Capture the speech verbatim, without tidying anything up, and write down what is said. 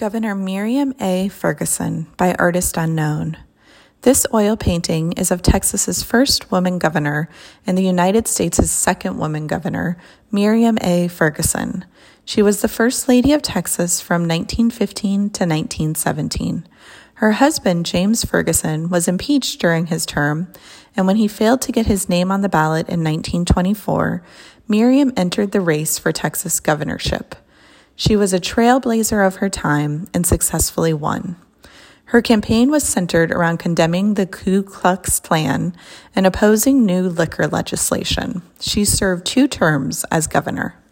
Governor Miriam A. Ferguson by Artist Unknown. This oil painting is of Texas's first woman governor and the United States' second woman governor, Miriam A. Ferguson. She was the First Lady of Texas from nineteen fifteen to nineteen seventeen. Her husband, James Ferguson, was impeached during his term, and when he failed to get his name on the ballot in nineteen twenty-four, Miriam entered the race for Texas governorship. She was a trailblazer of her time and successfully won. Her campaign was centered around condemning the Ku Klux Klan and opposing new liquor legislation. She served two terms as governor.